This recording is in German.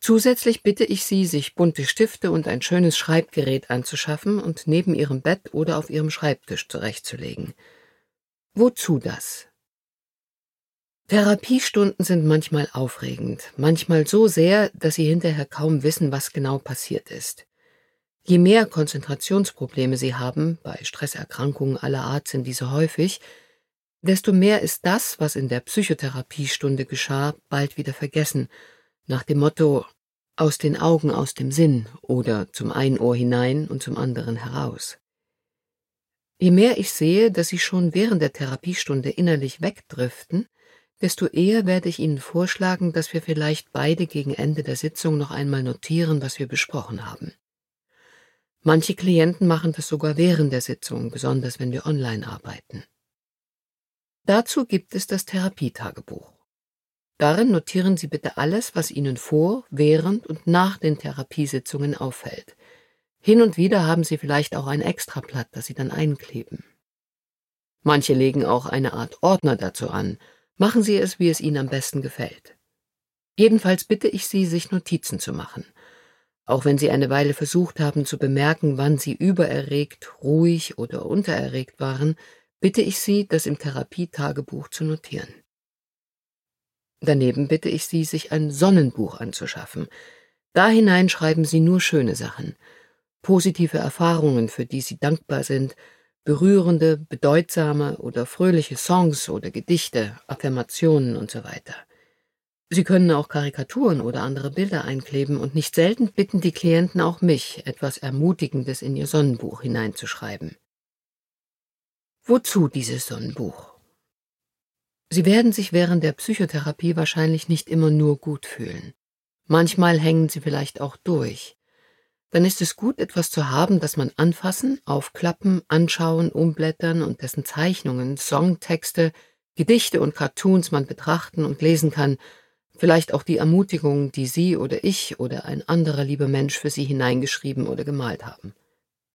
Zusätzlich bitte ich Sie, sich bunte Stifte und ein schönes Schreibgerät anzuschaffen und neben Ihrem Bett oder auf Ihrem Schreibtisch zurechtzulegen. Wozu das? Therapiestunden sind manchmal aufregend, manchmal so sehr, dass Sie hinterher kaum wissen, was genau passiert ist. Je mehr Konzentrationsprobleme Sie haben, bei Stresserkrankungen aller Art sind diese häufig, desto mehr ist das, was in der Psychotherapiestunde geschah, bald wieder vergessen, nach dem Motto aus den Augen, aus dem Sinn oder zum einen Ohr hinein und zum anderen heraus. Je mehr ich sehe, dass Sie schon während der Therapiestunde innerlich wegdriften, desto eher werde ich Ihnen vorschlagen, dass wir vielleicht beide gegen Ende der Sitzung noch einmal notieren, was wir besprochen haben. Manche Klienten machen das sogar während der Sitzung, besonders wenn wir online arbeiten. Dazu gibt es das Therapietagebuch. Darin notieren Sie bitte alles, was Ihnen vor, während und nach den Therapiesitzungen auffällt. Hin und wieder haben Sie vielleicht auch ein Extrablatt, das Sie dann einkleben. Manche legen auch eine Art Ordner dazu an. Machen Sie es, wie es Ihnen am besten gefällt. Jedenfalls bitte ich Sie, sich Notizen zu machen. Auch wenn Sie eine Weile versucht haben zu bemerken, wann Sie übererregt, ruhig oder untererregt waren, bitte ich Sie, das im Therapietagebuch zu notieren. Daneben bitte ich Sie, sich ein Sonnenbuch anzuschaffen. Da hinein schreiben Sie nur schöne Sachen, positive Erfahrungen, für die Sie dankbar sind, berührende, bedeutsame oder fröhliche Songs oder Gedichte, Affirmationen und so weiter. Sie können auch Karikaturen oder andere Bilder einkleben und nicht selten bitten die Klienten auch mich, etwas Ermutigendes in ihr Sonnenbuch hineinzuschreiben. Wozu dieses Sonnenbuch? Sie werden sich während der Psychotherapie wahrscheinlich nicht immer nur gut fühlen. Manchmal hängen Sie vielleicht auch durch. Dann ist es gut, etwas zu haben, das man anfassen, aufklappen, anschauen, umblättern und dessen Zeichnungen, Songtexte, Gedichte und Cartoons man betrachten und lesen kann, vielleicht auch die Ermutigungen, die Sie oder ich oder ein anderer lieber Mensch für Sie hineingeschrieben oder gemalt haben.